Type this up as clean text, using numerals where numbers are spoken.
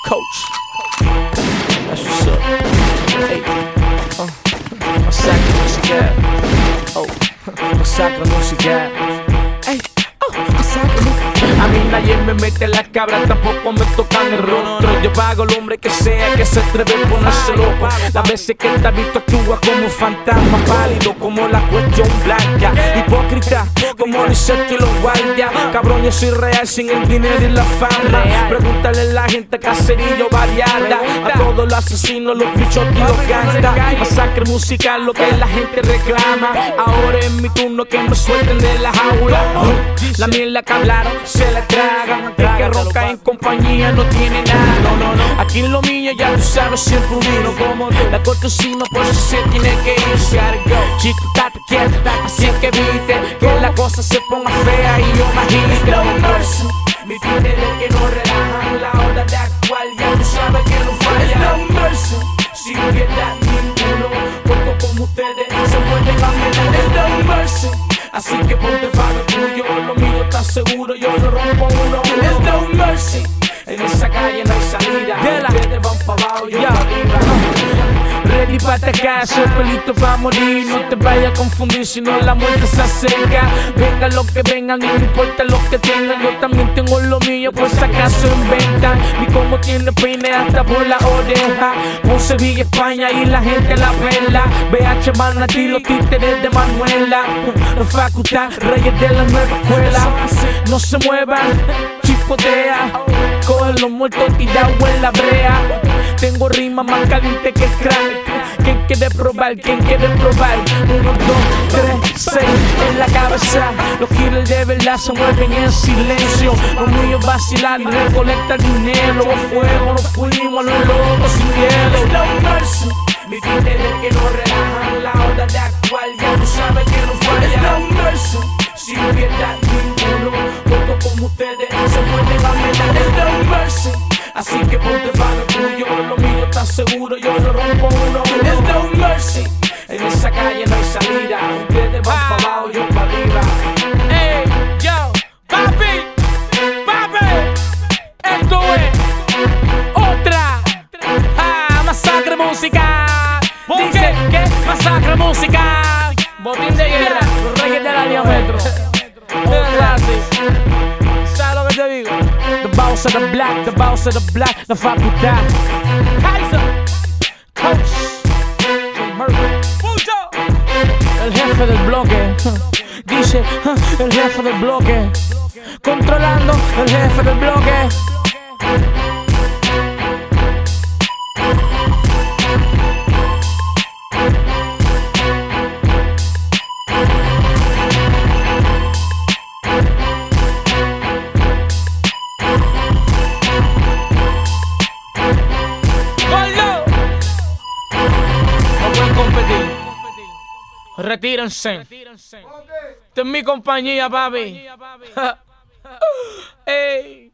Coach. That's what's up. Hey. Masacre musical. Oh, masacre musical. Hey. Masacre musical. A mí nadie me mete la cabra, tampoco me tocan el rostro. Yo pago al hombre que sea que se atreve a ponerse loco. Las veces que te has visto actúa como un fantasma pálido, como la cuestión blanca. Hipócrita, como Niceto y los guardias. Cabrón, yo soy real sin el dinero y la fama. Pregúntale a la gente caserillo variada, a todos los asesinos, los bichos y los gangsters. Masacre musical, lo que la gente reclama. Ahora es mi turno que me suelten de la jaula. La mierda que hablaron se la tragan. El que ronca en compañía no tiene nada. Aquí en lo mío ya tú sabes, siempre vino como la cortesina, por si se tiene que irse. Chico, estate quieto, así que viste que la cosa se ponga fea y yo imagino. No mercy, mi gente de que no relajan la hora de actuar, ya tú sabes que no falla. No mercy, si no piedad ninguno, porque como ustedes se pueden cambiar. No mercy, así que ponte para lo tuyo, lo mío está seguro, yo lo rompo uno a uno. No mercy, en esa calle no hay salida, ustedes van para abajo, yo para arriba. Ready para atacar, soy pelito para morir. No te vayas a confundir si no la muerte se acerca. Venga lo que vengan y no importa lo que tengan. Yo también tengo lo mío, por si acaso inventan. Vi cómo tiene peine hasta por la oreja. Por Sevilla, España y la gente la vela. BH Manatí, los títeres de Manuela. Los facultad, reyes de la nueva escuela. No se muevan, chipotea. Cogen los muertos tirados en la brea. Tengo rima más caliente que crack. ¿Quién quiere probar? ¿Quién quiere probar? 1, 2, 3, 6 en la cabeza. Los killers de verdad se mueven en silencio. Los míos vacilan y recolectan dinero. Los fuegos nos fuimos a los locos sin hielo. No mercy, mi gente de que no relajan la hora de actuar, ya tú sabes que no falla. No mercy, si no piedad ninguno, porque como ustedes se pueden cambiar. No mercy, así que ponte para lo tuyo, lo mío está seguro, yo lo rompo uno a uno. No mercy, en esa calle no hay salida, ustedes van para abajo, yo para arriba. Hey, yo, papi, esto es otra masacre musical. Dice que masacre musical. Botín de guerra, los reyes de la diámetro. ¿Sabes lo que te digo? The boss of the black, the boss of the black, la facultad. Kaiser, Coach, el jefe del bloque. Dice, el jefe del bloque. Controlando el jefe del bloque. Retírense. Esta es mi compañía, papi. Ey.